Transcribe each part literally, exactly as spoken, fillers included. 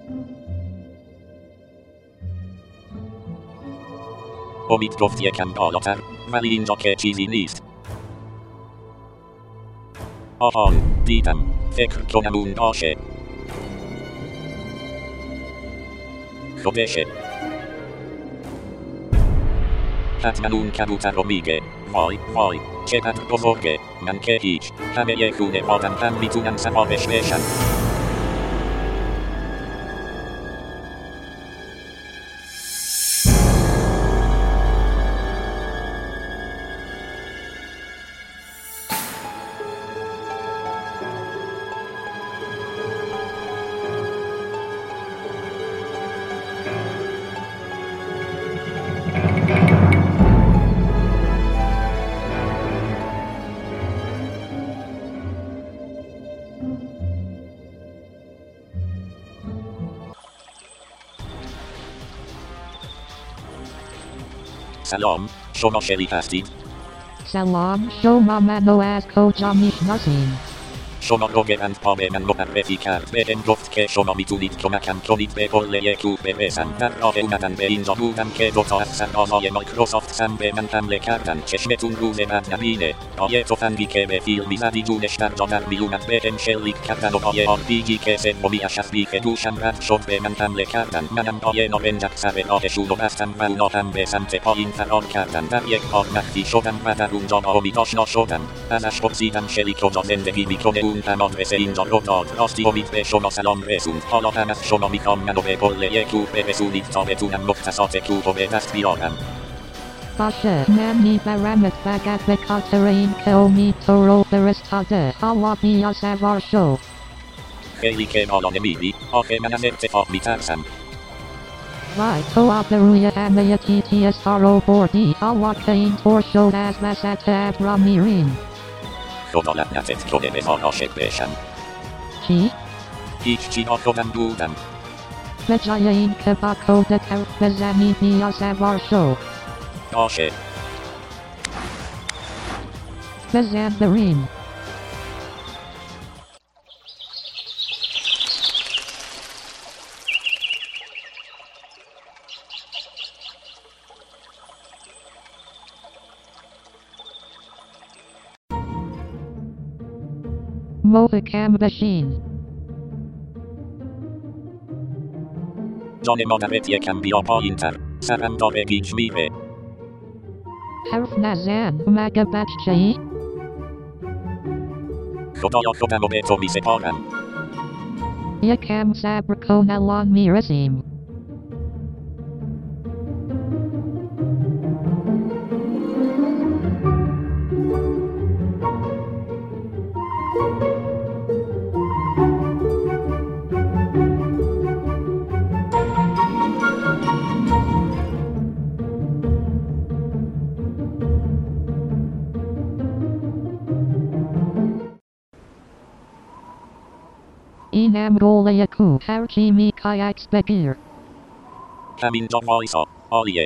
امید گفت یکم بالاتر، ولی اینجا که چیزی نیست. آهان، دیدم. فکر کنم اون باشه. خودشه. حتما اون کبوتر رو میگه. وای وای، چقدر بزرگه. من که هیچ. همه یه خونه آدم هم میتونن سوارش بشن. سلام، شما شریک هستید؟ سلام، شما منو از کجا میشناسین؟ شما رو گرند پا به من معرفی کرد. بهم گفت که شما میتونید کمکم کنید به کل کوه برسم. در راه اومدن به اینجا بودم که دوتا از سربازای مایکروسافت هم به من حمله کردن. چشمتون روز بعد نبینه. با یه تفنگی که به فیلم میزدی جونش در جا در میومد بهم شلیک کردن و با یه آر پی جی که سومیش از بیخ دوشم رد شد به من حمله کردن. منم با یه نارنجک سر راهشون رو بستم و اونا هم به سمت پایین فرار کردن. در یک کار مخفی شدم و در اونجا با امید آشنا شدم. ازش پرسیدم شلیک کجا زندگی میکنه. اون هم آدرس اینجا رو داد. راستی امید به شما سلام رسوند. حالا هم از شما میخوام منو به کل کوه برسونید تا بتونم مختصات کوه رو به دست بیارم. باشه، من میبرمت فقط به خاطر این که امید تو رو فرستاده. حالا بیا سوار شو. خیلی که بالا نمیری. آخه من از اتفاق میترسم. وای، تو آبروی همه تی تی اس ها رو بردی. حالا که این طور شد از وسط ابرا میرین. خدا لعنتت کنه بذار عاشق بشم. چی؟ هیچ چی با خودم بودم. به جای این که با خودت حرف بزنی بیا سوار شو. باشه. بزن بریم. محکم بشین. جان مادرت یکم بیا پایین تر. سرم داره گیج میره. حرف نزن، مگه بچه ای؟ خدایا خودم رو به تو می سپارم. یکم صبر کن الان میرسیم. اینم گوله کوه. هرچی میخوای عکس بگیر. همینجا وایسا. عالیه.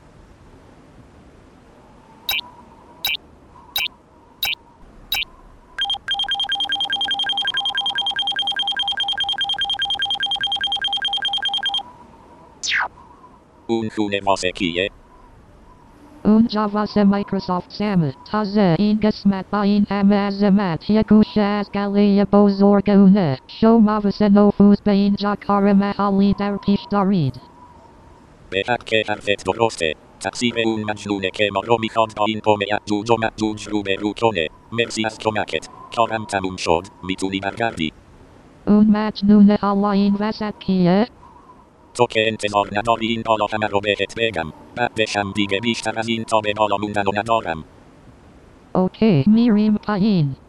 اون خونه واسه کیه؟ اونجا واسه مایکروسافت سمه. تازه این قسمت با این همه عظمت یه گوشه از گله بزرگونه. شما واسه نفوذ به اینجا کار محالی در پیش دارید. به حق که حرفت درسته. تقصیر اون مجنونه که ما رو میخواد با این قوم یأجوج و مأجوج رو به رو کنه. مرسی از کمکت. کارم تموم شد. میتونی برگردی. اون مجنونه حالا این وسط کیه؟ تو که انتظار نداری این بالا همه رو بهت بگم. بعدش هم دیگه بیشتر از این تا به بالا موندن و ندارم. اوکی، میریم پایین.